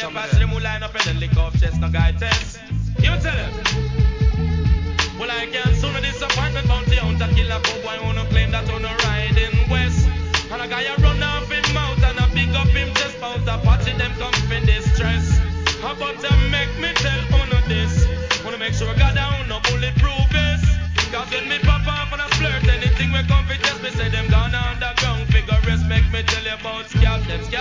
some pass them who line up and then lick off chest, no guy test. You tell him. Well, I can't soon a disappointment bounty hunter killer for boy who no claim that on no riding west. And a guy a run off him mouth and a big up him chest bout a party them come in distress. How about to make me tell uno this? Wanna make sure God down no bulletproof vest. Cause when me pop off and I flirt, anything we come fit test me say them gone underground figure rest. Make me tell you about scalp them scalp.